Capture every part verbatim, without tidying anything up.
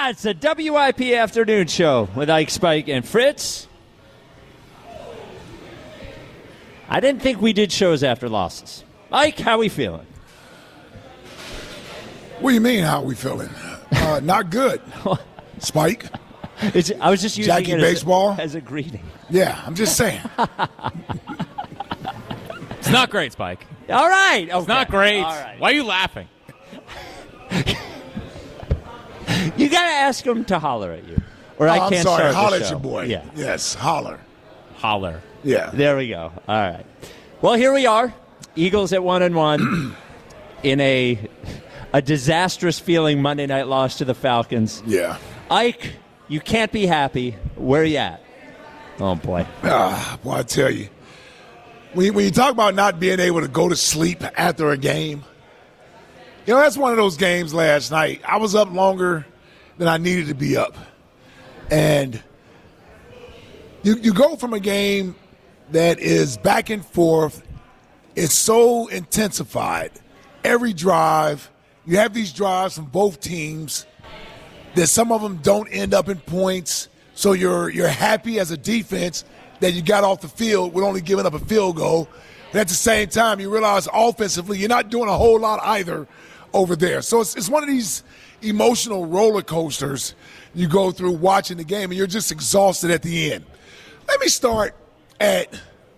Ah, it's a W I P afternoon show with Ike, Spike, and Fritz. I didn't think we did shows after losses. Ike, how we feeling? What do you mean, how we feeling? Uh, not good. Spike? It's, I was just using Jackie it Baseball? As, a, as a greeting. Yeah, I'm just saying. It's not great, Spike. All right. Okay. It's not great. All right. Why are you laughing? You got to ask him to holler at you. Or oh, I can't I'm sorry. start Holler the at show. your boy. Yeah. Yes, holler. Holler. Yeah. There we go. All right. Well, here we are. Eagles at one and one in a a disastrous feeling Monday night loss to the Falcons. Yeah. Ike, you can't be happy. Where are you at? Oh, boy. Ah, boy, I tell you. When, when you talk about not being able to go to sleep after a game, you know, that's one of those games last night. I was up longer than I needed to be up. And you, you go from a game that is back and forth. It's so intensified. Every drive, you have these drives from both teams that some of them don't end up in points. So you're you're happy as a defense that you got off the field with only giving up a field goal. But at the same time, you realize offensively you're not doing a whole lot either over there. So it's, it's one of these emotional roller coasters you go through watching the game, and you're just exhausted at the end. Let me start at,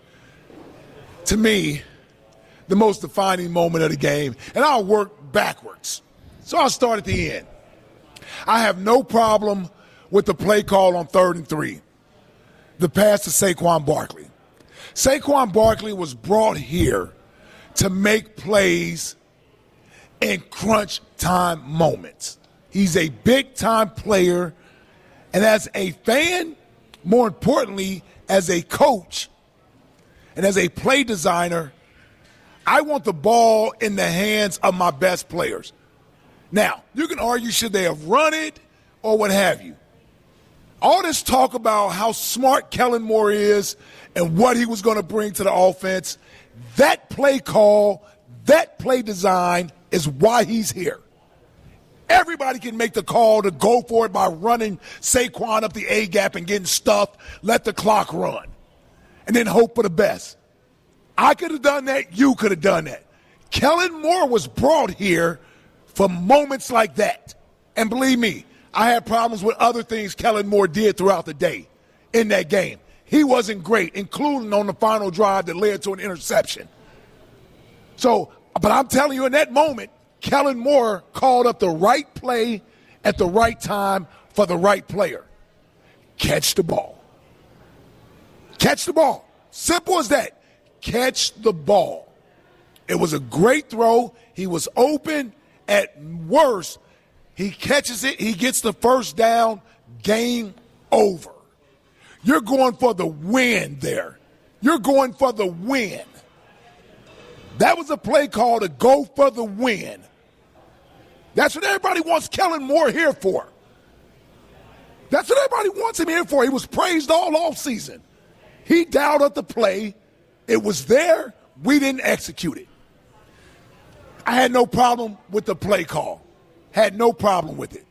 to me, the most defining moment of the game, and I'll work backwards. So I'll start at the end. I have no problem with the play call on third and three, the pass to Saquon Barkley. Saquon Barkley was brought here to make plays in crunch time moments. He's a big-time player, and as a fan, more importantly, as a coach and as a play designer, I want the ball in the hands of my best players. Now, you can argue should they have run it or what have you. All this talk about how smart Kellen Moore is and what he was going to bring to the offense, that play call, that play design is why he's here. Everybody can make the call to go for it by running Saquon up the A-gap and getting stuffed, let the clock run, and then hope for the best. I could have done that. You could have done that. Kellen Moore was brought here for moments like that. And believe me, I had problems with other things Kellen Moore did throughout the day in that game. He wasn't great, including on the final drive that led to an interception. So, but I'm telling you, in that moment, Kellen Moore called up the right play at the right time for the right player. Catch the ball. Catch the ball. Simple as that. Catch the ball. It was a great throw. He was open. At worst, he catches it. He gets the first down. Game over. You're going for the win there. You're going for the win. That was a play call to go for the win. That's what everybody wants Kellen Moore here for. That's what everybody wants him here for. He was praised all offseason. He dialed up the play. It was there. We didn't execute it. I had no problem with the play call. Had no problem with it.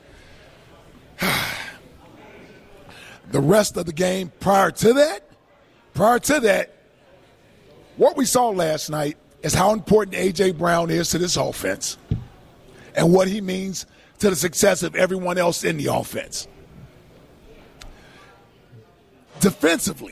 The rest of the game prior to that, prior to that, what we saw last night is how important A J. Brown is to this offense and what he means to the success of everyone else in the offense. Defensively,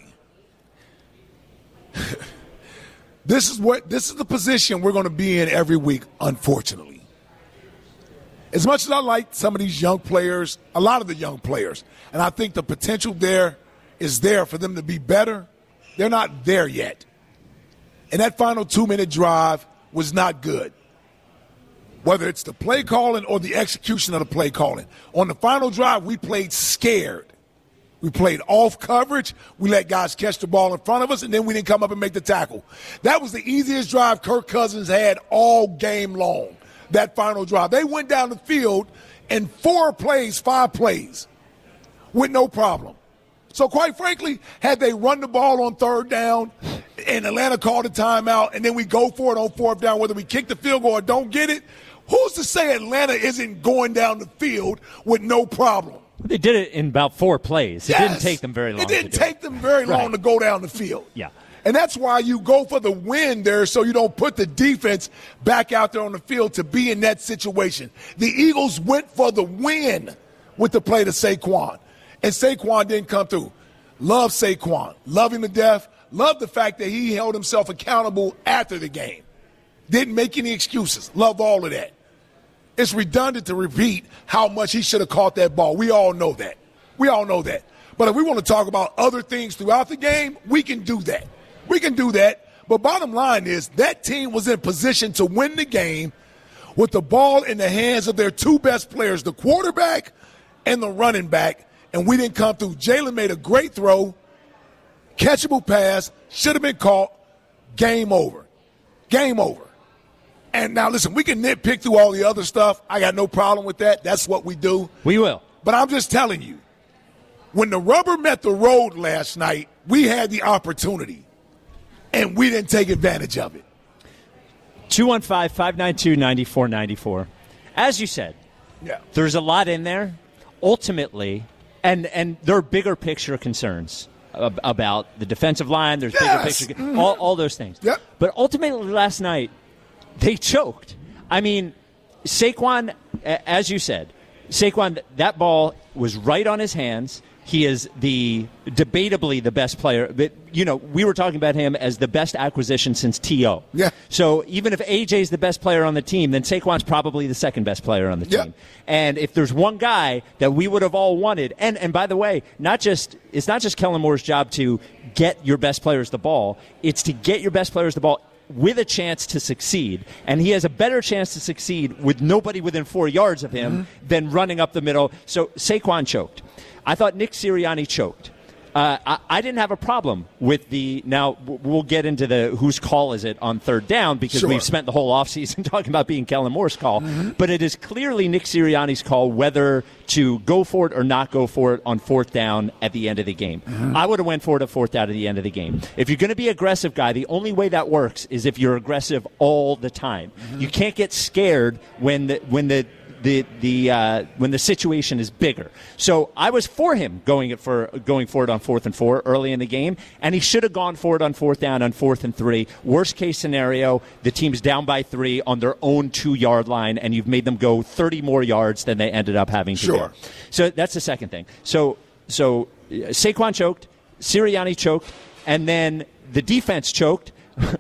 this is what this is the position we're going to be in every week, unfortunately. As much as I like some of these young players, a lot of the young players, and I think the potential there is there for them to be better, they're not there yet. And that final two-minute drive was not good, whether it's the play calling or the execution of the play calling. On the final drive, we played scared. We played off coverage. We let guys catch the ball in front of us, and then we didn't come up and make the tackle. That was the easiest drive Kirk Cousins had all game long, that final drive. They went down the field in four plays, five plays, with no problem. So, quite frankly, had they run the ball on third down and Atlanta called a timeout and then we go for it on fourth down, whether we kick the field goal or don't get it, Who's to say Atlanta isn't going down the field with no problem? They did it in about four plays. It Yes. didn't take them very long. It didn't to do take it. them very long Right. to go down the field. Yeah. And that's why you go for the win there, so you don't put the defense back out there on the field to be in that situation. The Eagles went for the win with the play to Saquon, and Saquon didn't come through. Love Saquon. Love him to death. Love the fact that he held himself accountable after the game. Didn't make any excuses. Love all of that. It's redundant to repeat how much he should have caught that ball. We all know that. We all know that. But if we want to talk about other things throughout the game, we can do that. We can do that. But bottom line is that team was in position to win the game with the ball in the hands of their two best players, the quarterback and the running back, and we didn't come through. Jalen made a great throw, catchable pass, should have been caught, game over. Game over. And now, listen, we can nitpick through all the other stuff. I got no problem with that. That's what we do. We will. But I'm just telling you, when the rubber met the road last night, we had the opportunity, and we didn't take advantage of it. two one five, five nine two, nine four nine four. As you said, Yeah. there's a lot in there. Ultimately, and, and there are bigger picture concerns ab- about the defensive line. There's Yes. bigger picture, Mhm. all, all those things. Yep. But ultimately, last night, they choked. I mean, Saquon, a- as you said, Saquon, that ball was right on his hands. He is the debatably the best player. But, you know, we were talking about him as the best acquisition since T O Yeah. So even if A J's the best player on the team, then Saquon's probably the second best player on the Yeah. team. And if there's one guy that we would have all wanted, and, and by the way, not just it's not just Kellen Moore's job to get your best players the ball, it's to get your best players the ball with a chance to succeed. And he has a better chance to succeed with nobody within four yards of him Mm-hmm. than running up the middle. So Saquon choked. I thought Nick Sirianni choked. Uh, I, I didn't have a problem with the – now, w- we'll get into the whose call is it on third down because Sure. we've spent the whole offseason talking about being Kellen Moore's call. But it is clearly Nick Sirianni's call whether to go for it or not go for it on fourth down at the end of the game. I would have went for it at fourth down at the end of the game. If you're going to be aggressive guy, the only way that works is if you're aggressive all the time. You can't get scared when the when the – the the uh, when the situation is bigger. So I was for him going it for going for it on fourth and four early in the game, and he should have gone for it on fourth down on fourth and three. Worst case scenario, the team's down by three on their own two yard line, and you've made them go thirty more yards than they ended up having to Sure. go. So that's the second thing. So so uh, Saquon choked, Sirianni choked, and then the defense choked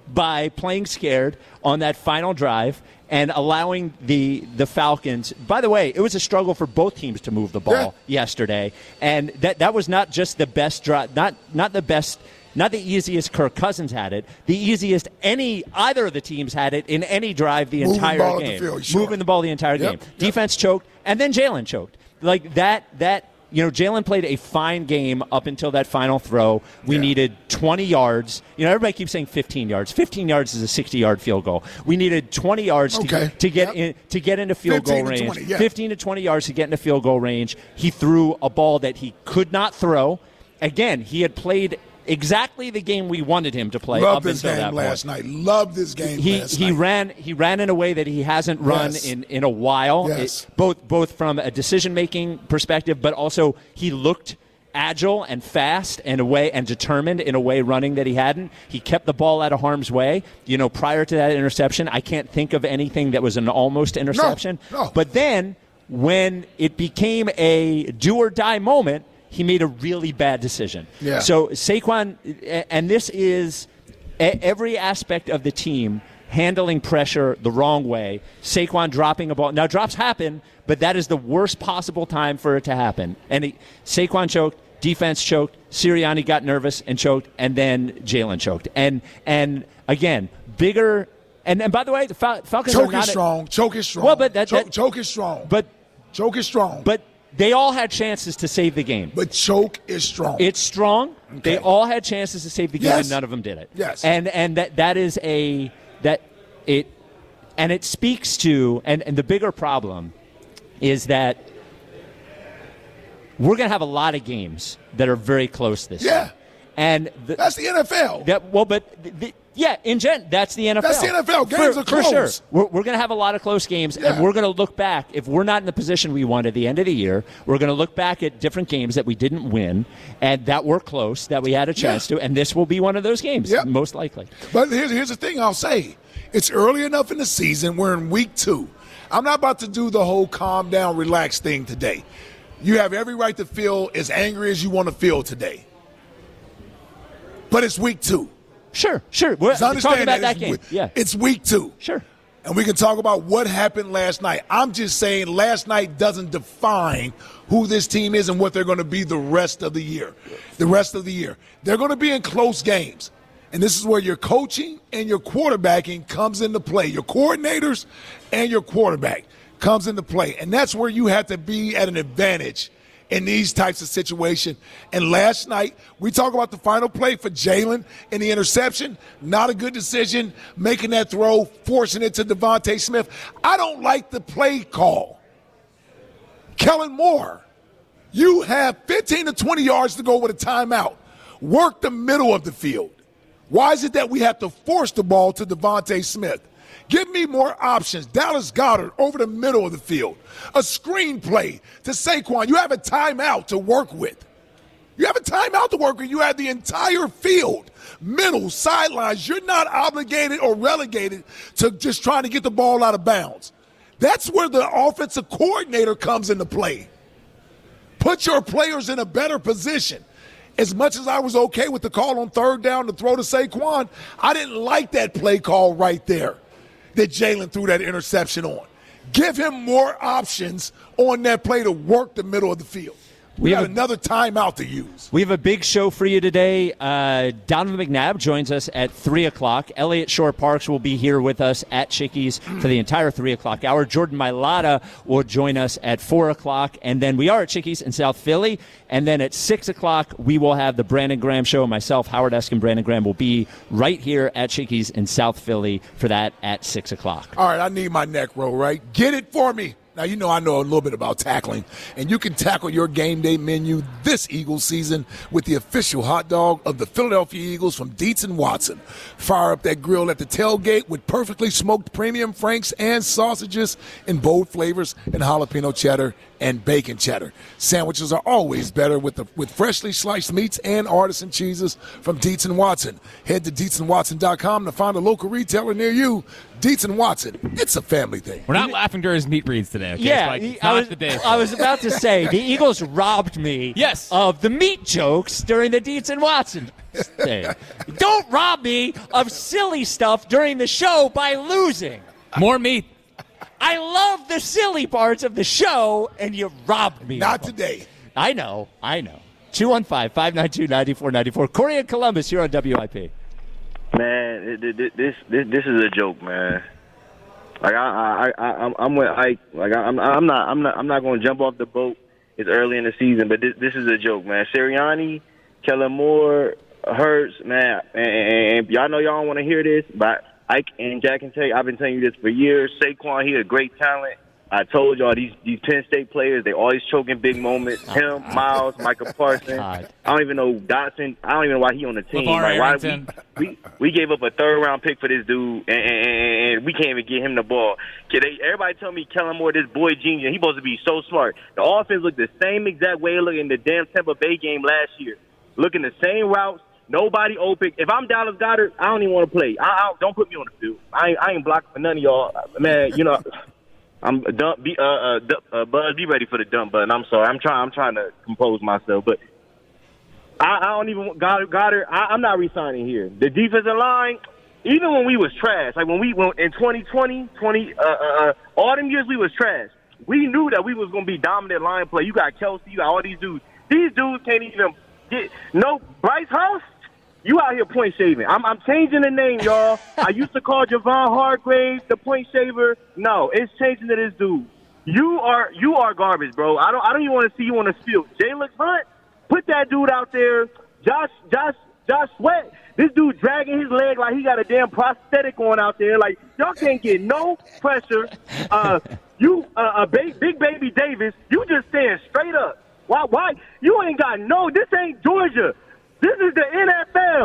by playing scared on that final drive and allowing the the Falcons. By the way, it was a struggle for both teams to move the ball Yeah. yesterday, and that that was not just the best drive, not not the best. Not the easiest Kirk Cousins had it. The easiest any either of the teams had it in any drive the Moving the entire ball up the game. field, sure. Moving the ball the entire Yep, game. yep. Defense choked, and then Jalen choked. Like that. That you know, Jalen played a fine game up until that final throw. We Yeah. needed twenty yards. You know, everybody keeps saying fifteen yards. fifteen yards is a sixty-yard field goal. We needed twenty yards Okay. to, to get Yep. in to get into field goal fifteen to range. twenty, yeah. fifteen to twenty yards to get into field goal range. He threw a ball that he could not throw. Again, he had played exactly the game we wanted him to play. Loved up this until game that last point. night. Loved this game He last he night. ran he ran in a way that he hasn't run Yes. in, in a while. Yes. It- both both from a decision making perspective, but also he looked agile and fast and a way and determined in a way running that he hadn't. He kept the ball out of harm's way. You know, prior to that interception, I can't think of anything that was an almost interception. no. But then when it became a do or die moment, he made a really bad decision. Yeah. So Saquon, and this is e- every aspect of the team handling pressure the wrong way. Saquon dropping a ball. Now, drops happen, but that is the worst possible time for it to happen. And he, Saquon choked, defense choked, Sirianni got nervous and choked, and then Jalen choked. And and again, bigger. And, and by the way, the Fal- Falcons are Choke not is a- strong. Choke is strong. Well, but that- choke, that- choke is strong. But choke is strong. but they all had chances to save the game. but choke is strong. It's strong. They Okay. all had chances to save the game, Yes. and none of them did it. Yes. And and that that is a that it and it speaks to and, and the bigger problem is that we're going to have a lot of games that are very close this Yeah. year. And the, That's the N F L. that well, but the, the, Yeah, in gen, that's the N F L. That's the N F L. Games for, are close. For sure. We're, we're going to have a lot of close games, Yeah. and we're going to look back. If we're not in the position we want at the end of the year, we're going to look back at different games that we didn't win and that were close, that we had a chance Yeah. to, and this will be one of those games, Yep. most likely. But here's, here's the thing I'll say. It's early enough in the season. We're in week two. I'm not about to do the whole calm down, relax thing today. You have every right to feel as angry as you want to feel today. But it's week two. Sure, sure. We're Just understand talking about that it's game. week- Yeah. It's week two. Sure. And we can talk about what happened last night. I'm just saying last night doesn't define who this team is and what they're going to be the rest of the year. The rest of the year. They're going to be in close games. And this is where your coaching and your quarterbacking comes into play. Your coordinators and your quarterback comes into play. And that's where you have to be at an advantage in these types of situations. And last night, we talk about the final play for Jalen and the interception. Not a good decision, making that throw, forcing it to Devontae Smith. I don't like the play call. Kellen Moore, you have fifteen to twenty yards to go with a timeout. Work the middle of the field. Why is it that we have to force the ball to Devontae Smith? Give me more options. Dallas Goedert over the middle of the field. A screen play to Saquon. You have a timeout to work with. You have a timeout to work with. You have the entire field, middle, sidelines. You're not obligated or relegated to just trying to get the ball out of bounds. That's where the offensive coordinator comes into play. Put your players in a better position. As much as I was okay with the call on third down to throw to Saquon, I didn't like that play call right there that Jalen threw that interception on. Give him more options on that play to work the middle of the field. We, we got a, another timeout to use. We have a big show for you today. Uh, Donovan McNabb joins us at three o'clock. Elliott Shore-Parks will be here with us at Chickies for the entire three o'clock hour. Jordan Mailata will join us at four o'clock. And then we are at Chickies in South Philly. And then at six o'clock, we will have the Brandon Graham Show. Myself, Howard Eskin, and Brandon Graham will be right here at Chickies in South Philly for that at six o'clock. All right, I need my neck roll, right? Get it for me. Now, you know I know a little bit about tackling, and you can tackle your game day menu this Eagles season with the official hot dog of the Philadelphia Eagles from Dietz and Watson. Fire up that grill at the tailgate with perfectly smoked premium franks and sausages in bold flavors and jalapeno cheddar and bacon cheddar. Sandwiches are always better with the with freshly sliced meats and artisan cheeses from Dietz and Watson. Head to dietz and watson dot com to find a local retailer near you. Dietz and Watson, it's a family thing. We're not laughing during his meat reads today, okay? Yeah, Like, he- not I, was, the day. I was about to say, the Eagles robbed me Yes. of the meat jokes during the Dietz and Watson thing. Don't rob me of silly stuff during the show by losing. More meat. I love the silly parts of the show, and you robbed me. Not of them. today. I know, I know. two one five, five nine two, nine four nine four. Corey and Columbus here on W I P. Man, it, it, this this this is a joke, man. Like I I I I'm, I'm with Ike. Like I, I'm I'm not I'm not I'm not going to jump off the boat. It's early in the season, but this this is a joke, man. Sirianni, Kellen Moore, Hurts, man, and, and, and y'all know y'all don't want to hear this, but Ike and Jack can tell you, I've been telling you this for years. Saquon, he a great talent. I told y'all these these Penn State players, they always choke in big moments. Him, Miles, Micah Parsons. God. I don't even know Dotson. I don't even know why he on the team. LeVar Like, why Arrington. we, we we gave up a third round pick for this dude, and, and, and we can't even get him the ball. Kid, they, everybody tell me Kellen Moore, this boy genius. He supposed to be so smart. The offense looked the same exact way it looked in the damn Tampa Bay game last year, looking the same routes. Nobody open. If I'm Dallas Goedert, I don't even want to play. I, I don't put me on the field. I ain't, I ain't blocking for none of y'all, man. You know. I'm dump, be, uh, uh, uh, Buzz, be ready for the dump button. I'm sorry. I'm trying. I'm trying to compose myself, but I, I don't even Goddard. Goddard I, I'm not re-signing here. The defensive line, even when we was trash, like when we went in twenty twenty, twenty, uh, uh, all them years we was trash. We knew that we was gonna be dominant line play. You got Kelsey, you got all these dudes. These dudes can't even get no Bryce House. You out here point shaving. I'm, I'm changing the name, y'all. I used to call Javon Hargrave the point shaver. No, it's changing to this dude. You are you are garbage, bro. I don't I don't even want to see you on the field. Jalen Hunt, put that dude out there. Josh Josh Josh Sweat. This dude dragging his leg like he got a damn prosthetic on out there. Like y'all can't get no pressure. Uh, you uh, a big big baby Davis. You just stand straight up. Why why you ain't got no? This ain't Georgia. This is the N F L.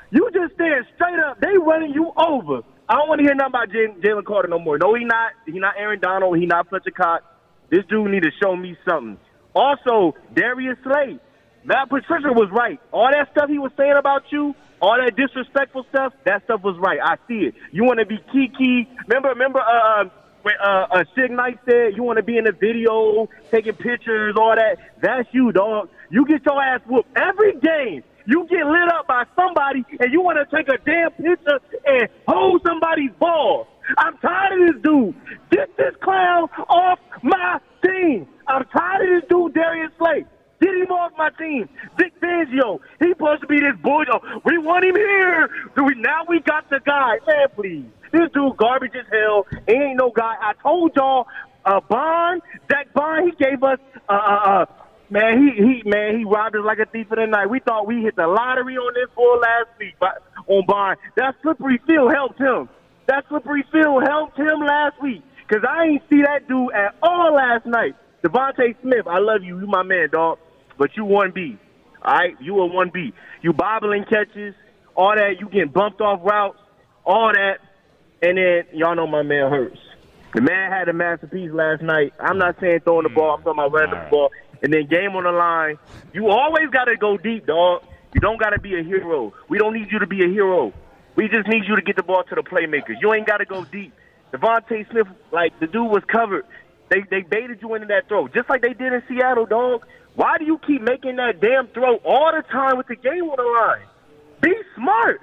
You just stand straight up. They running you over. I don't want to hear nothing about Jalen Carter no more. No, he not. He not Aaron Donald. He not Fletcher Cox. This dude need to show me something. Also, Darius Slade. Matt Patricia was right. All that stuff he was saying about you, all that disrespectful stuff, that stuff was right. I see it. You want to be Kiki. Remember, remember uh, when uh, uh, Suge Knight said you want to be in the video, taking pictures, all that. That's you, dog. You get your ass whooped every game. You get lit up by somebody, and you want to take a damn picture and hold somebody's balls. I'm tired of this dude. Get this clown off my team. I'm tired of this dude, Darius Slade. Get him off my team. Vic Fangio, he's supposed to be this boy. We want him here. So we, now we got the guy. Man, please. This dude garbage as hell. He ain't no guy. I told y'all, uh, Bond, Zach Bond, he gave us, uh, uh, uh, man, he, he, man, he robbed us like a thief in the night. We thought we hit the lottery on this boy last week but, on Bond. That slippery field helped him. That slippery field helped him last week because I ain't see that dude at all last night. Devontae Smith, I love you. You my man, dog. But you one B. All right? You a one B. You bobbling catches, all that. You getting bumped off routes, all that. And then y'all know my man Hurts. The man had a masterpiece last night. I'm not saying throwing the ball. I'm talking about running the ball. And then game on the line. You always got to go deep, dog. You don't got to be a hero. We don't need you to be a hero. We just need you to get the ball to the playmakers. You ain't got to go deep. Devontae Smith, like, the dude was covered. They they baited you into that throw, just like they did in Seattle, dog. Why do you keep making that damn throw all the time with the game on the line? Be smart.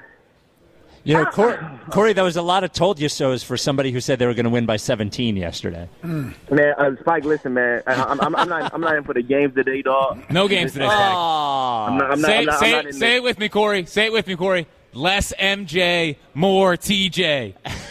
You know, Corey, Corey, that was a lot of told you so's for somebody who said they were going to win by seventeen yesterday. Mm. Man, uh, Spike, listen, man. I, I'm, I'm, I'm not. I'm not in for the games today, dog. No games today, Spike. I'm not, I'm not, say I'm not, say, I'm not in say it with me, Corey. Say it with me, Corey. Less M J, more T J.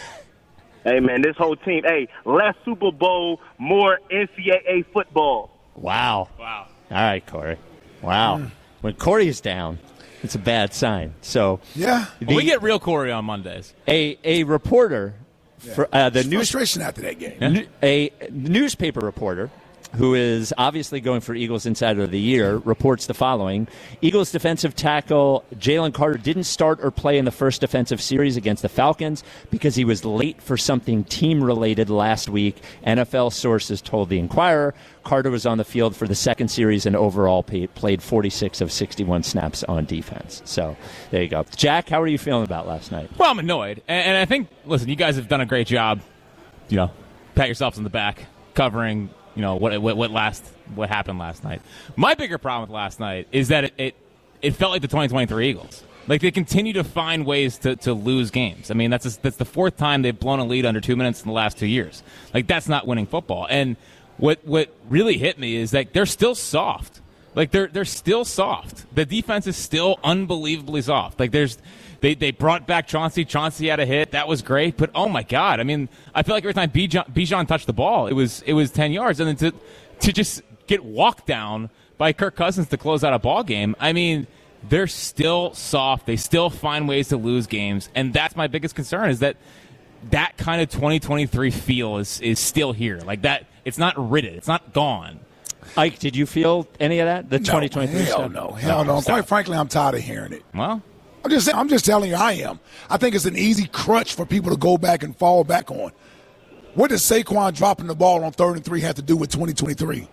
Hey, man, this whole team. Hey, less Super Bowl, more N C double A football. Wow. Wow. All right, Corey. Wow. Mm. When Corey is down, it's a bad sign. So yeah, the, well, we get real Corey on Mondays. A a reporter, yeah. for uh, the There's news frustration after that game. Yeah. A newspaper reporter who is obviously going for Eagles Insider of the Year, reports the following. Eagles defensive tackle Jalen Carter didn't start or play in the first defensive series against the Falcons because he was late for something team-related last week. N F L sources told the Inquirer. Carter was on the field for the second series and overall played forty-six of sixty-one snaps on defense. So there you go. Jack, how are you feeling about last night? Well, I'm annoyed. And I think, listen, you guys have done a great job, you know, pat yourselves on the back, covering – you know, what, what what last what happened last night. My bigger problem with last night is that it, it, it felt like the twenty twenty-three Eagles. Like, they continue to find ways to, to lose games. I mean, that's a, that's the fourth time they've blown a lead under two minutes in the last two years. Like, that's not winning football. And what what really hit me is that they're still soft. Like, they're they're still soft. The defense is still unbelievably soft. Like, there's they, they brought back Chauncey. Chauncey had a hit. That was great. But, oh, my God. I mean, I feel like every time Bijan, Bijan touched the ball, it was it was ten yards. And then to, to just get walked down by Kirk Cousins to close out a ball game, I mean, they're still soft. They still find ways to lose games. And that's my biggest concern is that that kind of twenty twenty-three feel is, is still here. Like, that, it's not ridden. It's not gone. Ike, did you feel any of that? The no, twenty twenty-three hell stuff? no, hell no. Stop. Quite frankly, I'm tired of hearing it. Well, I'm just, I'm just telling you, I am. I think it's an easy crutch for people to go back and fall back on. What does Saquon dropping the ball on third and three have to do with twenty twenty-three?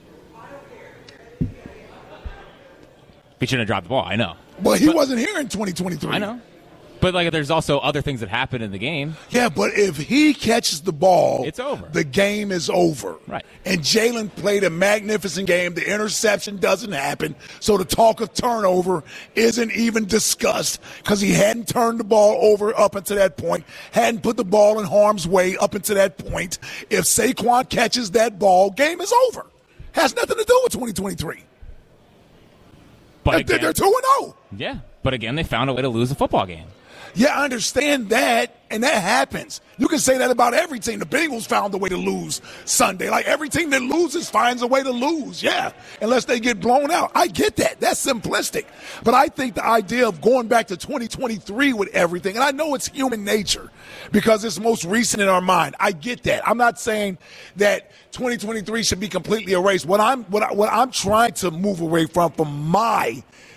he shouldn't have dropped the ball. I know. Well, he but, wasn't here in twenty twenty-three. I know. But, like, there's also other things that happen in the game. Yeah, but if he catches the ball, it's over. The game is over. Right. And Jalen played a magnificent game. The interception doesn't happen. So the talk of turnover isn't even discussed because he hadn't turned the ball over up until that point, hadn't put the ball in harm's way up until that point. If Saquon catches that ball, game is over. Has nothing to do with twenty twenty-three. But They're, again, they're two and oh. Yeah. But, again, they found a way to lose a football game. Yeah, I understand that, and that happens. You can say that about every team. The Bengals found a way to lose Sunday. Like, every team that loses finds a way to lose, yeah, unless they get blown out. I get that. That's simplistic. But I think the idea of going back to twenty twenty-three with everything, and I know it's human nature because it's most recent in our mind. I get that. I'm not saying that twenty twenty-three should be completely erased. What I'm, what, I, what I'm trying to move away from, from my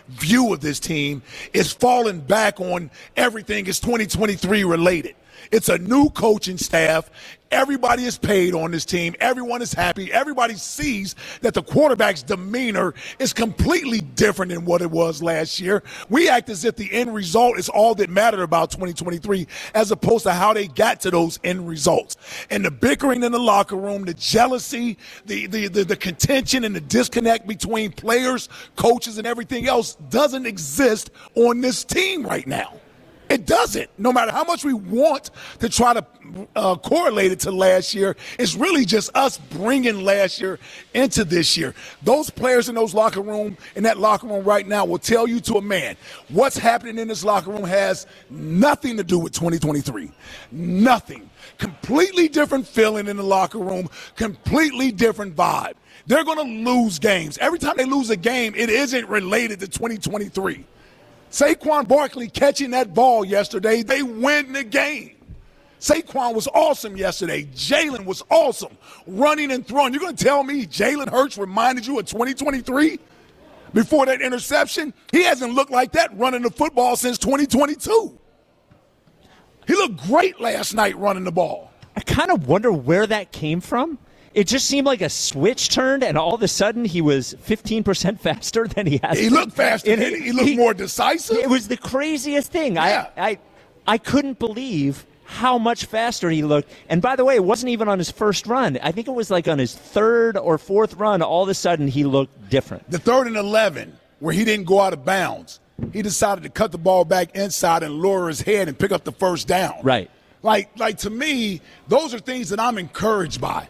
view of this team is falling back on everything is twenty twenty-three related. It's a new coaching staff. Everybody is paid on this team. Everyone is happy. Everybody sees that the quarterback's demeanor is completely different than what it was last year. We act as if the end result is all that mattered about twenty twenty-three as opposed to how they got to those end results. And the bickering in the locker room, the jealousy, the, the, the, the contention and the disconnect between players, coaches, and everything else doesn't exist on this team right now. It doesn't. No matter how much we want to try to uh, correlate it to last year, it's really just us bringing last year into this year. Those players in those locker room, in that locker room right now, will tell you to a man what's happening in this locker room has nothing to do with twenty twenty-three. Nothing. Completely different feeling in the locker room. Completely different vibe. They're going to lose games. Every time they lose a game, it isn't related to twenty twenty-three. Saquon Barkley catching that ball yesterday, they win the game. Saquon was awesome yesterday. Jalen was awesome running and throwing. You're going to tell me Jalen Hurts reminded you of twenty twenty-three? Before that interception? He hasn't looked like that running the football since twenty twenty-two. He looked great last night running the ball. I kind of wonder where that came from. It just seemed like a switch turned, and all of a sudden he was fifteen percent faster than he has He been. looked faster. And He, he looked he, more decisive. It was the craziest thing. Yeah. I, I, I couldn't believe how much faster he looked. And by the way, it wasn't even on his first run. I think it was like on his third or fourth run. All of a sudden he looked different. The third and eleven, where he didn't go out of bounds, he decided to cut the ball back inside and lower his head and pick up the first down. Right. Like, like to me, those are things that I'm encouraged by.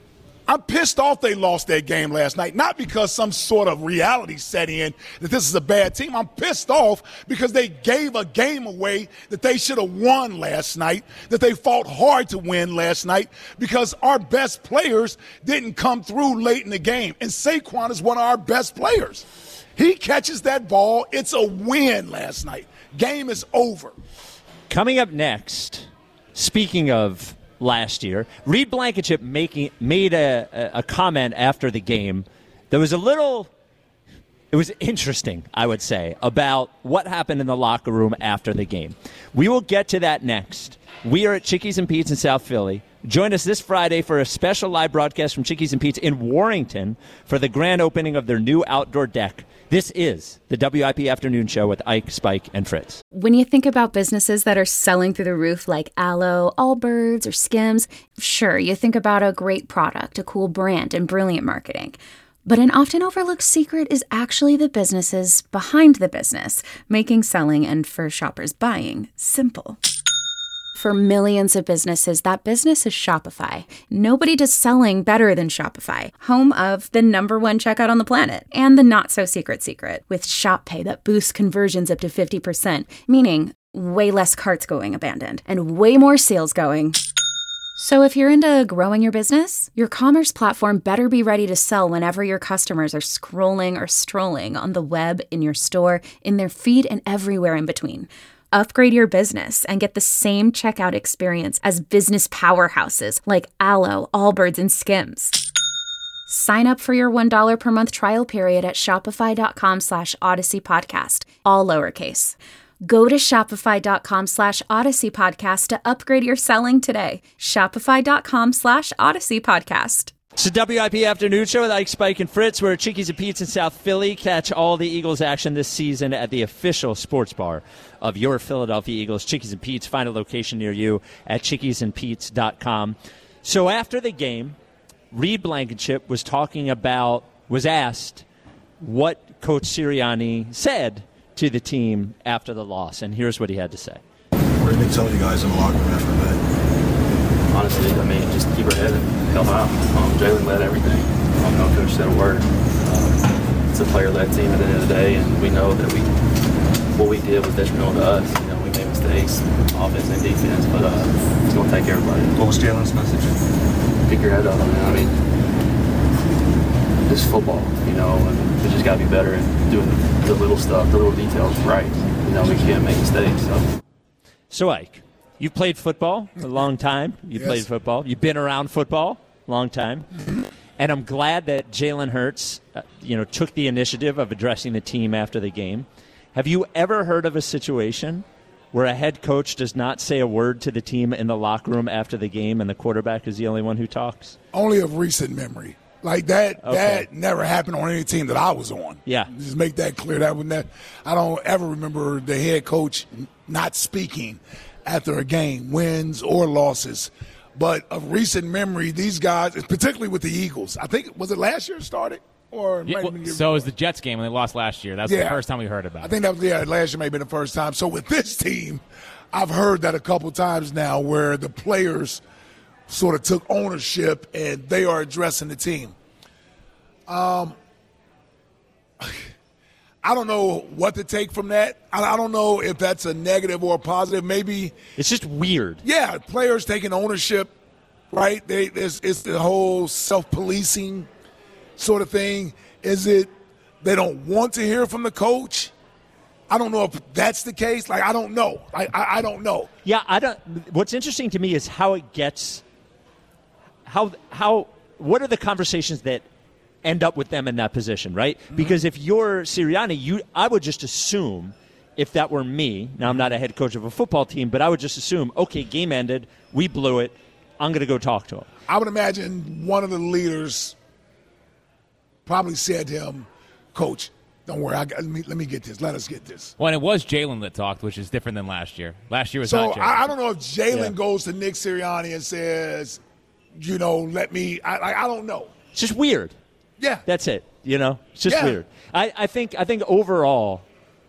I'm pissed off they lost that game last night, not because some sort of reality set in that this is a bad team. I'm pissed off because they gave a game away that they should have won last night, that they fought hard to win last night because our best players didn't come through late in the game. And Saquon is one of our best players. He catches that ball. It's a win last night. Game is over. Coming up next, speaking of last year, Reed Blankenship making made a, a, a comment after the game that was a little, it was interesting, I would say, about what happened in the locker room after the game. We will get to that next. We are at Chickies and Pete's in South Philly. Join us this Friday for a special live broadcast from Chickies and Pete's in Warrington for the grand opening of their new outdoor deck. This is the W I P Afternoon Show with Ike, Spike, and Fritz. When you think about businesses that are selling through the roof like Aloe, Allbirds, or Skims, sure, you think about a great product, a cool brand, and brilliant marketing. But an often overlooked secret is actually the businesses behind the business, making selling and, for shoppers, buying simple. For millions of businesses, that business is Shopify. Nobody does selling better than Shopify, home of the number one checkout on the planet, and the not-so-secret secret, with Shop Pay that boosts conversions up to fifty percent, meaning way less carts going abandoned, and way more sales going. So if you're into growing your business, your commerce platform better be ready to sell whenever your customers are scrolling or strolling on the web, in your store, in their feed, and everywhere in between. Upgrade your business and get the same checkout experience as business powerhouses like Aloe, Allbirds, and Skims. Sign up for your one dollar per month trial period at shopify.com slash Odyssey Podcast, all lowercase. Go to shopify.com slash Odyssey Podcast to upgrade your selling today. Shopify.com slash Odyssey Podcast. It's the W I P Afternoon Show with Ike, Spike, and Fritz. We're at Chickies and Pete's in South Philly. Catch all the Eagles action this season at the official sports bar of your Philadelphia Eagles. Chickies and Pete's. Find a location near you at chickies and pete's dot com. So after the game, Reed Blankenship was talking about, was asked what Coach Sirianni said to the team after the loss, and here's what he had to say. What did they tell you guys in the locker room after that? Honestly, I mean, just keep our head held high. Um, Jalen led everything. Um, no coach said a word. Uh, it's a player-led team at the end of the day, and we know that we what we did was detrimental to us. You know, we made mistakes, offense and defense, but uh, it's going to take everybody. What was Jalen's message? Pick your head up, man. I mean, this is football, you know, and we just got to be better at doing the little stuff, the little details right. You know, we can't make mistakes. So, so Ike, you've played football a long time. You've yes. played football. You've been around football a long time. Mm-hmm. And I'm glad that Jalen Hurts, uh, you know, took the initiative of addressing the team after the game. Have you ever heard of a situation where a head coach does not say a word to the team in the locker room after the game and the quarterback is the only one who talks? Only of recent memory. Like that okay. that never happened on any team that I was on. Yeah. Just make that clear. That would that I don't ever remember the head coach not speaking after a game, wins or losses. But of recent memory, these guys, particularly with the Eagles, I think, was it last year it started? Or yeah, well, so it was the Jets game when they lost last year. That's yeah. the first time we heard about it. I think that was, yeah, last year may have been the first time. So with this team, I've heard that a couple times now where the players sort of took ownership and they are addressing the team. Um, I don't know what to take from that. I don't know if that's a negative or a positive. Maybe it's just weird. Yeah, players taking ownership, right? They, it's, it's the whole self-policing sort of thing. Is it they don't want to hear from the coach? I don't know if that's the case. Like, I don't know. I, I, I don't know. Yeah, I don't. What's interesting to me is how it gets. How how what are the conversations that end up with them in that position, right? Mm-hmm. Because if you're Sirianni, you I would just assume, if that were me, now I'm not a head coach of a football team, but I would just assume, okay, game ended, we blew it, I'm going to go talk to him. I would imagine one of the leaders probably said to him, Coach, don't worry, I got, let, me, let me get this. Let us get this. Well, and it was Jalen that talked, which is different than last year. Last year was so not Jalen. I, I don't know if Jalen yeah. goes to Nick Sirianni and says, you know, let me I, – I, I don't know. It's just weird. Yeah. That's it. You know, it's just yeah. weird. I, I think I think overall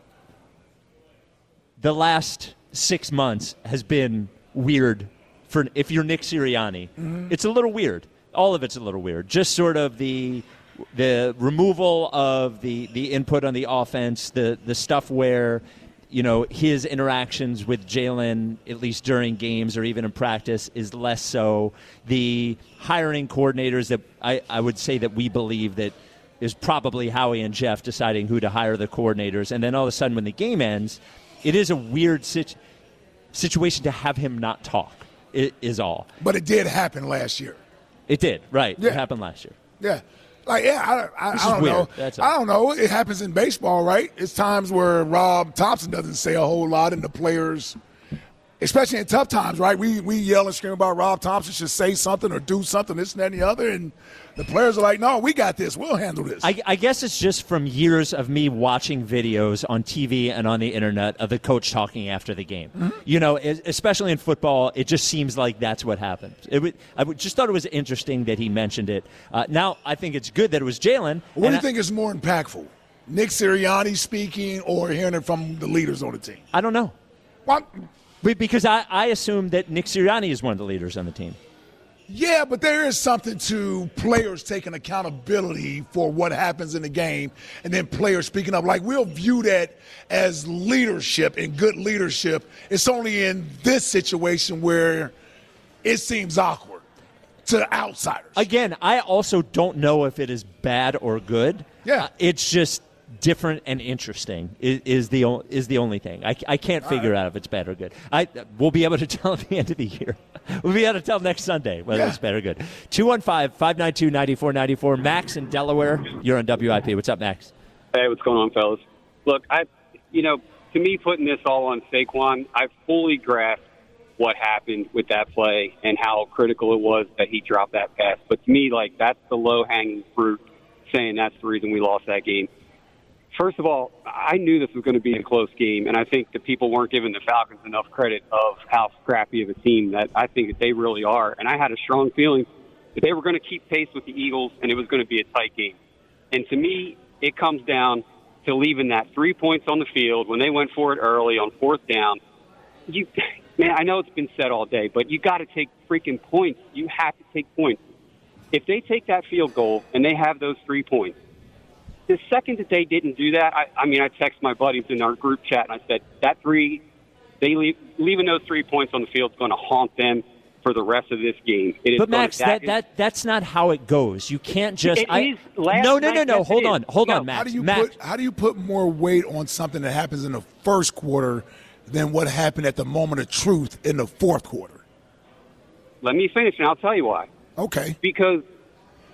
the last six months has been weird for if you're Nick Sirianni. Mm-hmm. It's a little weird. All of it's a little weird. Just sort of the the removal of the, the input on the offense, the the stuff where, you know, his interactions with Jalen, at least during games or even in practice, is less so. The hiring coordinators that I, I would say that we believe that is probably Howie and Jeff deciding who to hire the coordinators. And then all of a sudden when the game ends, it is a weird situ- situation to have him not talk, it is all. But it did happen last year. It did, right. Yeah. It happened last year. Yeah. Like, yeah, I, I, I don't weird. know. That's I don't know. It happens in baseball, right? It's times where Rob Thompson doesn't say a whole lot, and the players, especially in tough times, right? We we yell and scream about Rob Thompson should say something or do something, this and that and the other, and the players are like, no, we got this. We'll handle this. I, I guess it's just from years of me watching videos on T V and on the internet of the coach talking after the game. Mm-hmm. You know, especially in football, it just seems like that's what happened. It would, I would, just thought it was interesting that he mentioned it. Uh, now, I think it's good that it was Jalen. What do you I, think is more impactful? Nick Sirianni speaking or hearing it from the leaders on the team? I don't know. What? Because I, I assume that Nick Sirianni is one of the leaders on the team. Yeah, but there is something to players taking accountability for what happens in the game and then players speaking up. Like, we'll view that as leadership and good leadership. It's only in this situation where it seems awkward to outsiders. Again, I also don't know if it is bad or good. Yeah. Uh, it's just different and interesting is, is the is the only thing. I, I can't All figure right. out if it's bad or good. I We'll be able to tell at the end of the year. We'll be able to tell next Sunday whether yeah. it's bad or good. two one five, five nine two, nine four nine four. Max in Delaware, you're on W I P. What's up, Max? Hey, what's going on, fellas? Look, I, you know, to me, putting this all on Saquon, I fully grasp what happened with that play and how critical it was that he dropped that pass. But to me, like, that's the low-hanging fruit, saying that's the reason we lost that game. First of all, I knew this was going to be a close game, and I think that people weren't giving the Falcons enough credit of how scrappy of a team that I think that they really are. And I had a strong feeling that they were going to keep pace with the Eagles, and it was going to be a tight game. And to me, it comes down to leaving that three points on the field when they went for it early on fourth down. You, man, I know it's been said all day, but you got to take freaking points. You have to take points. If they take that field goal and they have those three points, the second that they didn't do that, I, I mean, I texted my buddies in our group chat, and I said, that three, they leave, leaving those three points on the field is going to haunt them for the rest of this game. It is but, Max, going, that, that, that, that that's not how it goes. You can't just – It I, is last No, no, no, night, no. yes, Hold it on. is. Hold No. on, Max. How do you Max. put how do you put more weight on something that happens in the first quarter than what happened at the moment of truth in the fourth quarter? Let me finish, and I'll tell you why. Okay. Because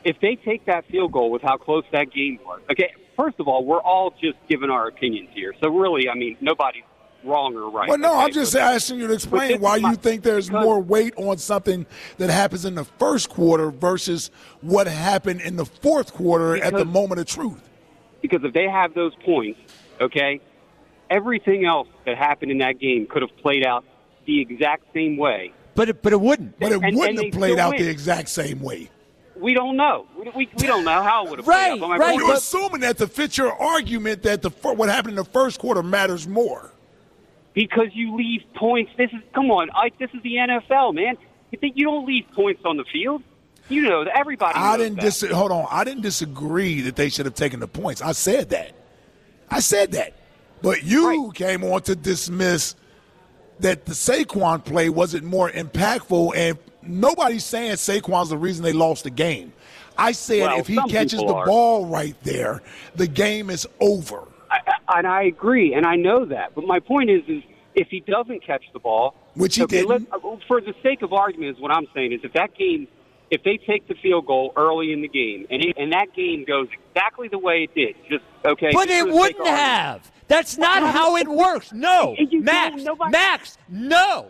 if they take that field goal with how close that game was, okay, first of all, we're all just giving our opinions here. So really, I mean, nobody's wrong or right. Well, no, okay? I'm just but, asking you to explain why my, you think there's more weight on something that happens in the first quarter versus what happened in the fourth quarter because, at the moment of truth. Because if they have those points, okay, everything else that happened in that game could have played out the exact same way. But it, but it wouldn't. But it and, wouldn't and have played out win. the exact same way. We don't know. We, we, we don't know how it would have right, played out. But right. You're But, assuming that to fit your argument that the what happened in the first quarter matters more. Because you leave points. This is come on, Ike. This is the N F L, man. You think you don't leave points on the field? You know that everybody. I knows didn't that. dis- hold on. I didn't disagree that they should have taken the points. I said that. I said that. But you Right. came on to dismiss that the Saquon play wasn't more impactful, and nobody's saying Saquon's the reason they lost the game. I said Well, if he some catches people the are. ball right there, the game is over. I, I, and I agree, and I know that. But my point is, is if he doesn't catch the ball, Which he okay, didn't. let- for the sake of argument, is what I'm saying is if that game, if they take the field goal early in the game, and it, and that game goes exactly the way it did, just okay. but just it for the sake wouldn't of argument. have. That's not how it works. No, You don't- Max, nobody- Max, no,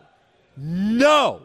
no.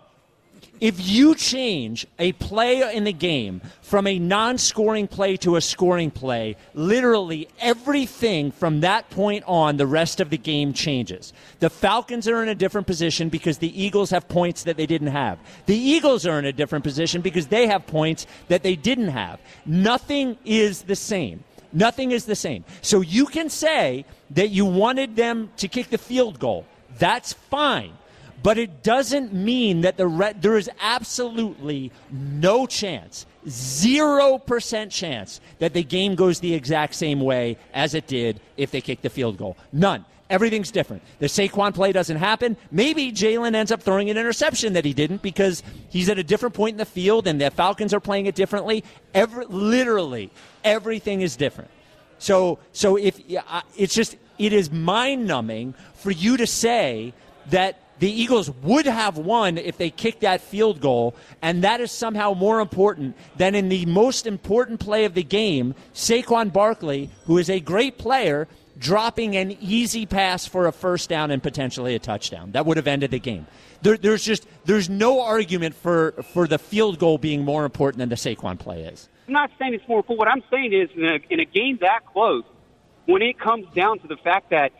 If you change a play in the game from a non-scoring play to a scoring play, literally everything from that point on, the rest of the game changes. The Falcons are in a different position because the Eagles have points that they didn't have. The Eagles are in a different position because they have points that they didn't have. Nothing is the same. Nothing is the same. So you can say that you wanted them to kick the field goal. That's fine. But it doesn't mean that the re- there is absolutely no chance, zero percent chance that the game goes the exact same way as it did if they kick the field goal. None. Everything's different. The Saquon play doesn't happen. Maybe Jalen ends up throwing an interception that he didn't because he's at a different point in the field and the Falcons are playing it differently. Every, literally, everything is different. So, so if uh, it's just it is mind-numbing for you to say that the Eagles would have won if they kicked that field goal, and that is somehow more important than in the most important play of the game, Saquon Barkley, who is a great player, dropping an easy pass for a first down and potentially a touchdown. That would have ended the game. There, there's just there's no argument for, for the field goal being more important than the Saquon play is. I'm not saying it's more important. What I'm saying is in a, in a game that close, when it comes down to the fact that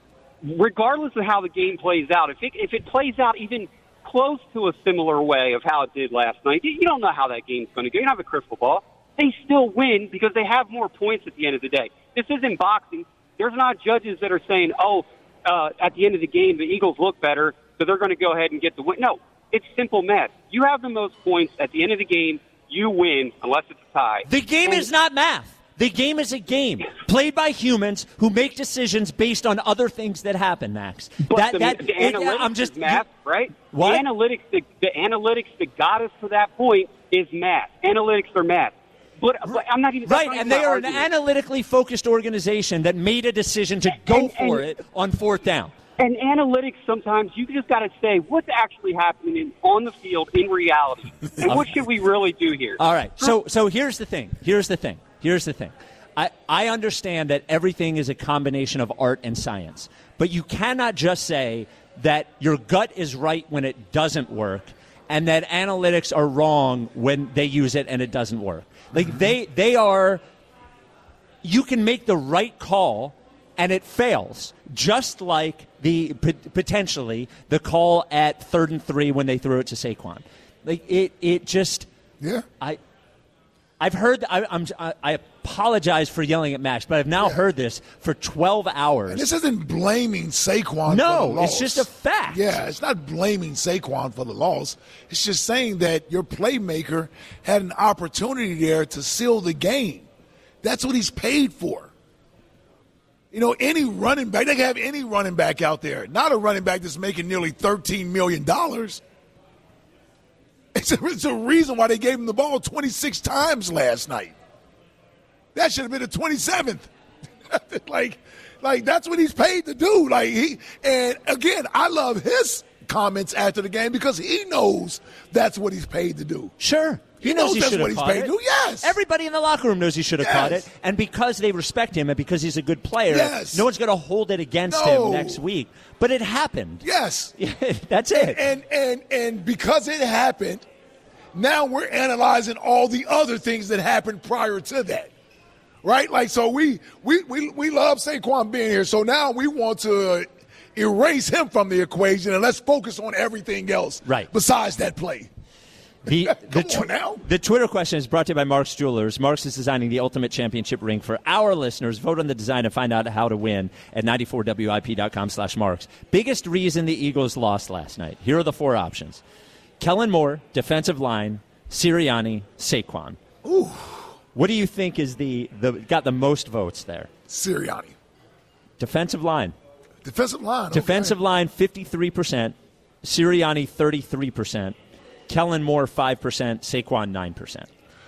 regardless of how the game plays out, if it, if it plays out even close to a similar way of how it did last night, you don't know how that game's going to go. You don't have a crystal ball. They still win because they have more points at the end of the day. This isn't boxing. There's not judges that are saying, oh, uh, at the end of the game, the Eagles look better, so they're going to go ahead and get the win. No, it's simple math. You have the most points at the end of the game, you win, unless it's a tie. The game and- is not math. The game is a game played by humans who make decisions based on other things that happen, Max. But that, the, that, the it, analytics I'm just, is math, right? What? The analytics, the, the analytics that got us to that point is math. Analytics are math. But, but I'm not even right, not and even they my are argument. an analytically focused organization that made a decision to go And- for and- it on fourth down. And analytics, sometimes you just got to say what's actually happening in, on the field in reality, and what should we really do here? All right. So so here's the thing. Here's the thing. Here's the thing. I, I understand that everything is a combination of art and science, but you cannot just say that your gut is right when it doesn't work and that analytics are wrong when they use it and it doesn't work. Like they they are you can make the right call and it fails, just like the potentially the call at third and three when they threw it to Saquon. Like it it just Yeah. I I've heard. I, I'm. I apologize for yelling at Max, but I've now Yeah. heard this for twelve hours. And this isn't blaming Saquon No, for the loss. it's just a fact. Yeah, it's not blaming Saquon for the loss. It's just saying that your playmaker had an opportunity there to seal the game. That's what he's paid for. You know, any running back, they can have any running back out there, not a running back that's making nearly thirteen million dollars. It's a, it's a reason why they gave him the ball twenty-six times last night. That should have been the twenty-seventh. like, like that's what he's paid to do. Like he, and again, I love his comments after the game because he knows that's what he's paid to do. Sure. He, he knows, knows that's what he's paid it. to do. Yes. Everybody in the locker room knows he should have yes. caught it. And because they respect him and because he's a good player, yes. no one's going to hold it against no. him next week. But it happened. Yes. That's it. And, and and and because it happened, now we're analyzing all the other things that happened prior to that. Right? Like, so we we we, we love Saquon being here. So now we want to erase him from the equation and let's focus on everything else right. besides that play. The, the, Come on now. The Twitter question is brought to you by Mark's Jewelers. Mark's is designing the ultimate championship ring for our listeners. Vote on the design and find out how to win at ninety-four W I P dot com slash Marks. Biggest reason the Eagles lost last night. Here are the four options. Kellen Moore, defensive line, Sirianni, Saquon. Ooh. What do you think is the, the got the most votes there? Sirianni. Defensive line. Defensive line. Defensive okay. line, fifty-three percent. Sirianni, thirty-three percent. Kellen Moore, five percent. Saquon, nine percent.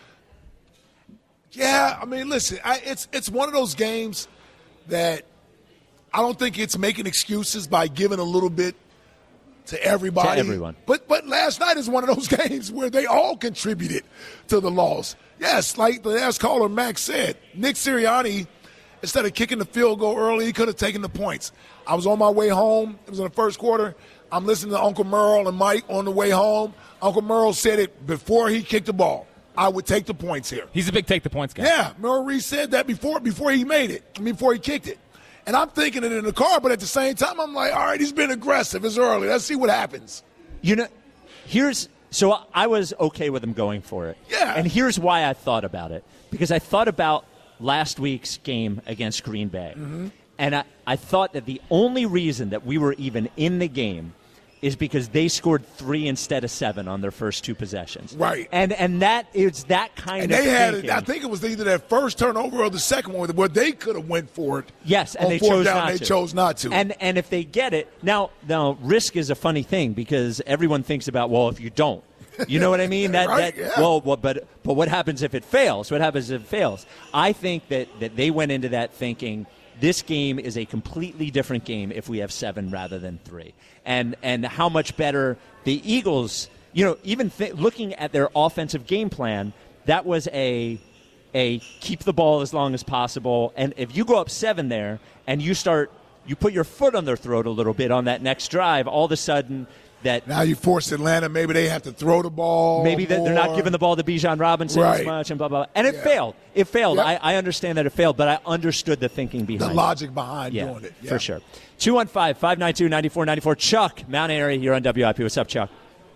Yeah, I mean, listen, I, it's it's one of those games that I don't think it's making excuses by giving a little bit to everybody. To everyone. But, but last night is one of those games where they all contributed to the loss. Yes, like the last caller, Max said, Nick Sirianni, instead of kicking the field goal early, he could have taken the points. I was on my way home. It was in the first quarter. I'm listening to Uncle Merle and Mike on the way home. Uncle Merle said it before he kicked the ball. I would take the points here. He's a big take the points guy. Yeah, Merle Reese said that before before he made it, before he kicked it. And I'm thinking it in the car, but at the same time, I'm like, all right, he's been aggressive. It's early. Let's see what happens. You know, here's – so I was okay with him going for it. Yeah. And here's why I thought about it. Because I thought about last week's game against Green Bay. Mm-hmm. And I, I thought that the only reason that we were even in the game is because they scored three instead of seven on their first two possessions. Right. And and that is that kind and of they had thinking. I think it was either that first turnover or the second one where they could have went for it. Yes, and on they fourth chose down, not they to. chose not to. And and if they get it, now now risk is a funny thing because everyone thinks about, well, if you don't. You know what I mean? That right, that yeah. well, well, but but what happens if it fails? What happens if it fails? I think that, that they went into that thinking this game is a completely different game if we have seven rather than three. And and how much better the Eagles, you know, even th- looking at their offensive game plan, that was a a keep the ball as long as possible. And if you go up seven there and you start, you put your foot on their throat a little bit on that next drive, all of a sudden that now you force Atlanta, maybe they have to throw the ball. Maybe that they're not giving the ball to Bijan Robinson right. as much and blah, blah, blah. And it yeah. failed. It failed. Yep. I, I understand that it failed, but I understood the thinking behind the it. logic behind yeah, doing it. Yeah. For sure. two one five, five nine two, nine four nine four. Chuck, Mount Airy here on W I P. What's up, Chuck?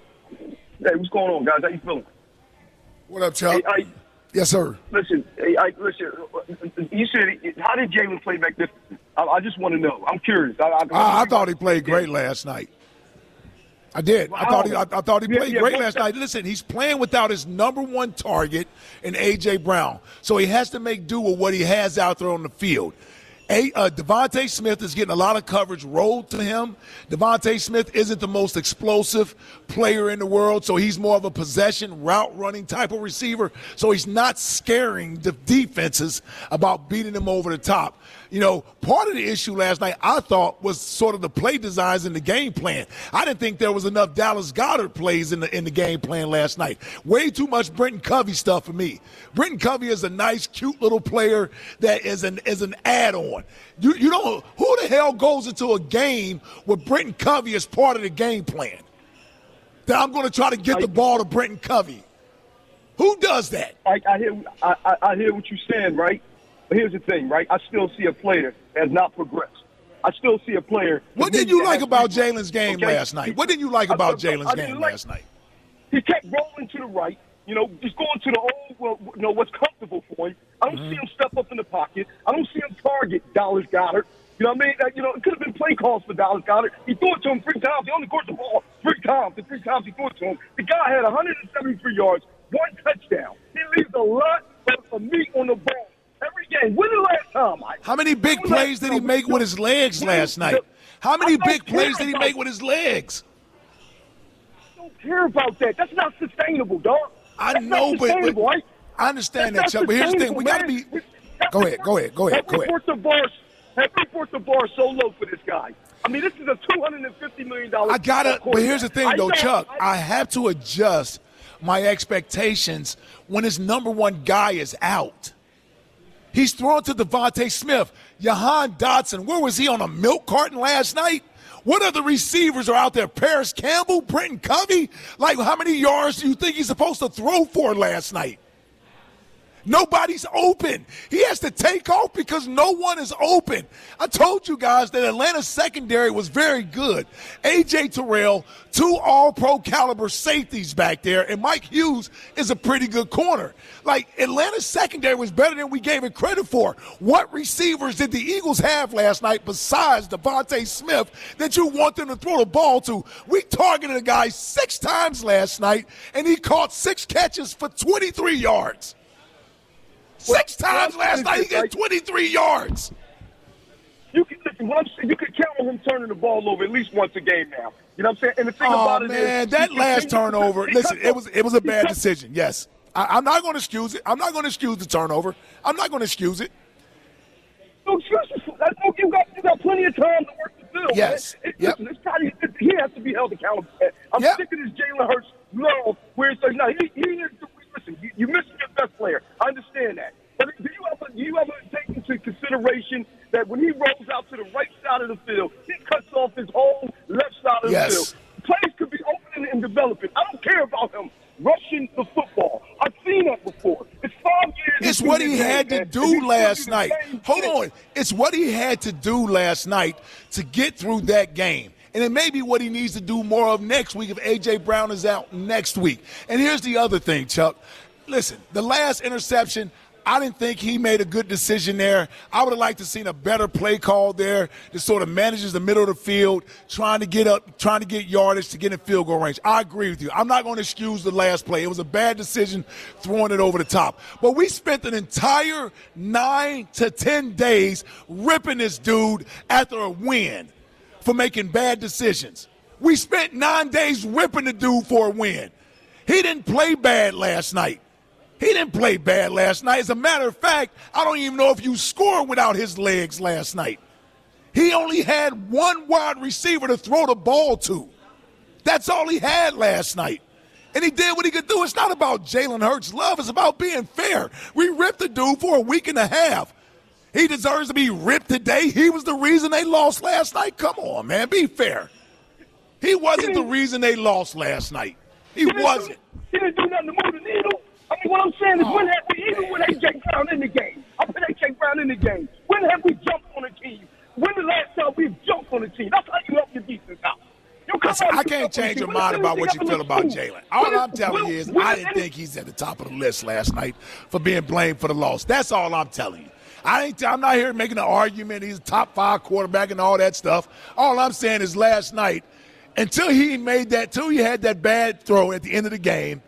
Hey, what's going on, guys? How you feeling? What up, Chuck? Hey, I, yes, sir. Listen, hey, I, listen. You said, how did Jalen play back there? I, I just want to know. I'm curious. I, I, I, I thought he played great last night. I did. Wow. I thought he. I, I thought he played yeah, yeah, great last night. Listen, he's playing without his number one target in A J. Brown, so he has to make do with what he has out there on the field. A, uh, Devontae Smith is getting a lot of coverage rolled to him. Devontae Smith isn't the most explosive player in the world, so he's more of a possession, route-running type of receiver. So he's not scaring the defenses about beating them over the top. You know, part of the issue last night, I thought, was sort of the play designs and the game plan. I didn't think there was enough Dallas Goedert plays in the in the game plan last night. Way too much Brenton Covey stuff for me. Brenton Covey is a nice, cute little player that is an is an add-on. You you know who the hell goes into a game with Brenton Covey as part of the game plan? That I'm going to try to get the ball to Brenton Covey. Who does that? I, I hear I, I hear what you're saying, right? But here's the thing, right? I still see a player that has not progressed. I still see a player. What did you like about Jalen's game okay? last night? What did you like about Jalen's game like, last night? He kept rolling to the right, you know, just going to the old, well, you know, what's comfortable for him. I don't mm-hmm. see him step up in the pocket. I don't see him target Dallas Goedert. You know what I mean? Uh, you know, it could have been play calls for Dallas Goedert. He threw it to him three times. He only caught the ball three times. The three times he threw it to him. The guy had one hundred seventy-three yards, one touchdown. He leaves a lot of meat on the ball. Every game. When the last time, Mike? How many big plays did he make with his legs last night? How many big plays did he make with his legs? I don't care about that. That's not sustainable, dog. I That's know, not but, but right? I understand that, Chuck. But here's the thing: we got to be. Go ahead, go ahead, go ahead, go ahead. Have we forced the bar so low for this guy? I mean, this is a two hundred fifty million dollars. I gotta, but here's the thing, though, I, Chuck. I, I have to adjust my expectations when his number one guy is out. He's thrown to Devontae Smith. Jahan Dotson, where was he, on a milk carton last night? What other receivers are out there? Paris Campbell, Brenton Covey? Like, how many yards do you think he's supposed to throw for last night? Nobody's open. He has to take off because no one is open. I told you guys that Atlanta's secondary was very good. A J Terrell, two all-pro caliber safeties back there, and Mike Hughes is a pretty good corner. Like, Atlanta's secondary was better than we gave it credit for. What receivers did the Eagles have last night besides Devontae Smith that you want them to throw the ball to? We targeted a guy six times last night, and he caught six catches for twenty-three yards. Six well, times last night, he got twenty-three yards. You can listen. What I'm saying, you can count on him turning the ball over at least once a game now. You know what I'm saying? And the thing oh, about it man, is, that last turnover. Listen, it was it was a bad cut, decision. Yes, I, I'm not going to excuse it. I'm not going to excuse the turnover. I'm not going to excuse it. No excuses. You got you got plenty of time to work the field. Yes. It, yep. Listen, it's probably, it, he has to be held accountable. I'm yep. sick of this Jalen Hurts love where it's like, no, he, he is. Listen, you, you missed your best player. I understand that. But do you ever, do you ever take into consideration that when he rolls out to the right side of the field, he cuts off his whole left side of yes. the field? Plays could be opening and developing. I don't care about him rushing the football. I've seen that before. It's five years. It's what he had to do last night. Hold on. It's what he had to do last night to get through that game. And it may be what he needs to do more of next week if A J. Brown is out next week. And here's the other thing, Chuck. Listen, the last interception, I didn't think he made a good decision there. I would have liked to have seen a better play call there that sort of manages the middle of the field, trying to get up, trying to get yardage to get in field goal range. I agree with you. I'm not going to excuse the last play. It was a bad decision throwing it over the top. But we spent an entire nine to ten days ripping this dude after a win for making bad decisions. We spent nine days ripping the dude for a win. He didn't play bad last night. He didn't play bad last night. As a matter of fact, I don't even know if you scored without his legs last night. He only had one wide receiver to throw the ball to. That's all he had last night. And he did what he could do. It's not about Jalen Hurts' love. It's about being fair. We ripped the dude for a week and a half. He deserves to be ripped today. He was the reason they lost last night. Come on, man. Be fair. He wasn't the reason they lost last night. He, he wasn't. Do, he didn't do nothing to move the needle. I mean, what I'm saying is, oh. when have we, even with A J. Brown in the game, I put A J. Brown in the game, when have we jumped on a team? When the last time we've jumped on a team? That's how you help your defense out. You Listen, I can't change your mind about what you feel about Jalen. All I'm telling you is I didn't think he's at the top of the list last night for being blamed for the loss. That's all I'm telling you. I ain't, I'm not here making an argument. He's a top five quarterback and all that stuff. All I'm saying is last night, until he made that, until he had that bad throw at the end of the game,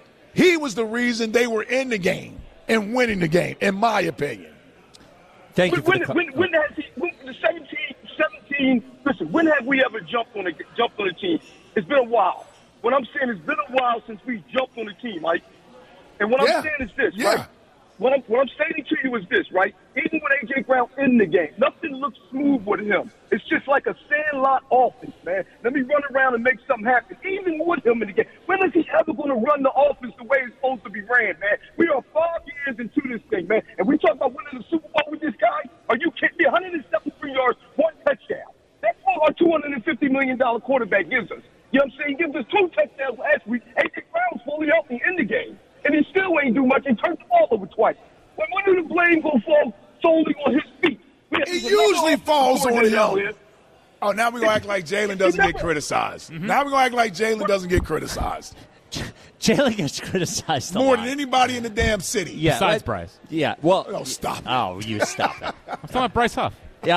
he was the reason they were in the game and winning the game, in my opinion. Thank you for when, the when, when, has he, when the seventeen, seventeen, listen, when have we ever jumped on a, jumped on a team? It's been a while. What I'm saying, it's been a while since we jumped on a team, right? And what yeah. I'm saying is this, yeah. right? What I'm, what I'm saying to you is this, right? Even with A J. Brown in the game, nothing looks smooth with him. It's just like a sandlot offense, man. Let me run around and make something happen. Even with him in the game, when is he ever going to run the offense the way it's supposed to be ran, man? We are five years into this thing, man. And we talk about winning the Super Bowl with this guy. Are you kidding me? one hundred seventy-three yards, one touchdown. That's what our two hundred fifty million dollars quarterback gives us. You know what I'm saying? He gives us two touchdowns last week. A J. Brown's fully healthy in the game. And he still ain't do much and turned the ball over twice. When, when do the blame go fall solely on his feet? It usually falls on him. Oh, now we're going to act like Jalen doesn't never, get criticized. Mm-hmm. Now we're going to act like Jalen doesn't get criticized. Jalen gets criticized a more lot. than anybody in the damn city. Yeah, besides Bryce. Yeah, well. Oh, stop it. Oh, you stop it. I'm talking about Bryce Huff.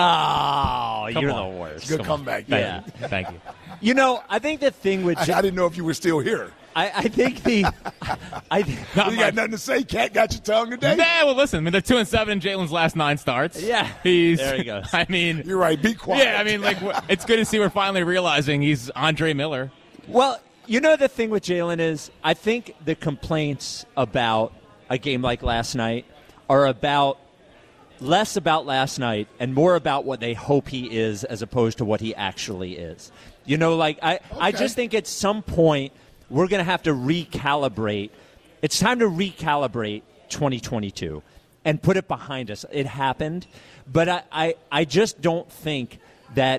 Oh, Come you're on. the worst. Good Come comeback. Thank Yeah. you. Thank you. You know, I think the thing with I, I didn't know if you were still here. I, I think the I you got nothing to say? Cat got your tongue today? Nah, well, listen. I mean, they're two and seven in Jalen's last nine starts. Yeah, he's. there he goes. I mean, you're right. Be quiet. Yeah, I mean, like, it's good to see we're finally realizing he's Andre Miller. Well, you know the thing with Jalen is, I think the complaints about a game like last night are about less about last night and more about what they hope he is as opposed to what he actually is. You know, like, I, okay. I just think at some point we're going to have to recalibrate. It's time to recalibrate twenty twenty-two and put it behind us. It happened, but I, I, I just don't think that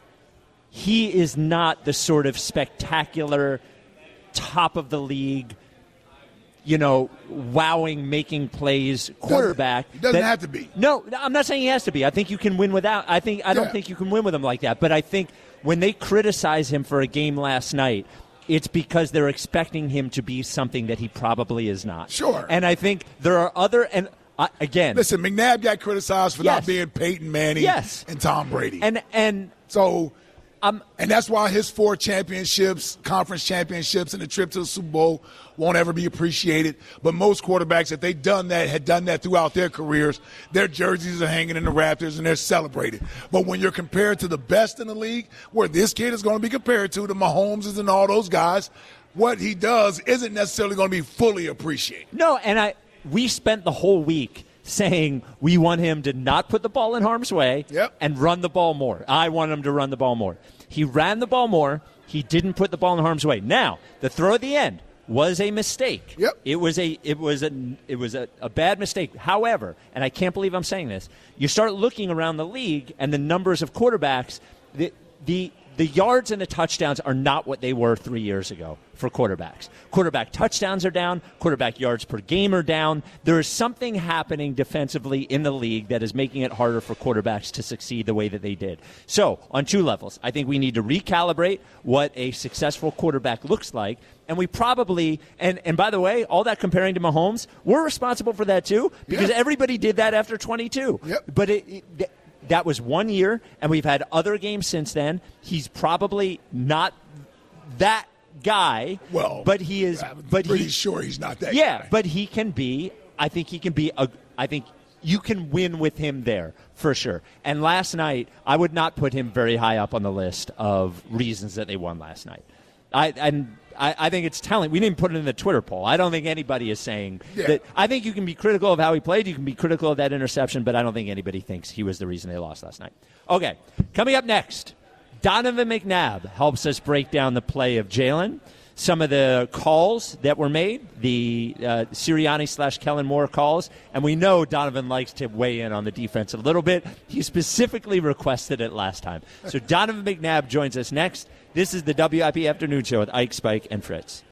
he is not the sort of spectacular top of the league, you know, wowing, making plays quarterback. He doesn't that, have to be. No, I'm not saying he has to be. I think you can win without. I think I don't yeah. think you can win with him like that. But I think when they criticize him for a game last night, it's because they're expecting him to be something that he probably is not. Sure. And I think there are other and uh, again, listen, McNabb got criticized for yes. not being Peyton Manning yes. and Tom Brady. And and so. Um, and that's why his four championships, conference championships, and the trip to the Super Bowl won't ever be appreciated. But most quarterbacks, if they'd done that, had done that throughout their careers, their jerseys are hanging in the rafters and they're celebrated. But when you're compared to the best in the league, where this kid is going to be compared to, the Mahomes and all those guys, what he does isn't necessarily going to be fully appreciated. No, and I we spent the whole week saying we want him to not put the ball in harm's way yep. and run the ball more. I want him to run the ball more. He ran the ball more. He didn't put the ball in harm's way. Now, the throw at the end was a mistake. Yep. It was a it was a it was a, a bad mistake. However, and I can't believe I'm saying this, you start looking around the league and the numbers of quarterbacks, the the the yards and the touchdowns are not what they were three years ago for quarterbacks. Quarterback touchdowns are down. Quarterback yards per game are down. There is something happening defensively in the league that is making it harder for quarterbacks to succeed the way that they did. So, on two levels, I think we need to recalibrate what a successful quarterback looks like. And we probably, and, and by the way, all that comparing to Mahomes, we're responsible for that too, because yeah. everybody did that after twenty-two. Yep. But it, it that was one year, and we've had other games since then. He's probably not that guy. Well, but he is. I'm but pretty he, sure he's not that yeah, guy. but he can be. I think he can be. A, I think you can win with him there for sure. And last night, I would not put him very high up on the list of reasons that they won last night. I and. I, I think it's telling. We didn't put it in the Twitter poll. I don't think anybody is saying yeah. that. I think you can be critical of how he played. You can be critical of that interception, but I don't think anybody thinks he was the reason they lost last night. Okay, coming up next, Donovan McNabb helps us break down the play of Jalen, some of the calls that were made, the uh, Sirianni slash Kellen Moore calls, and we know Donovan likes to weigh in on the defense a little bit. He specifically requested it last time. So Donovan McNabb joins us next. This is the W I P Afternoon Show with Ike, Spike, and Fritz.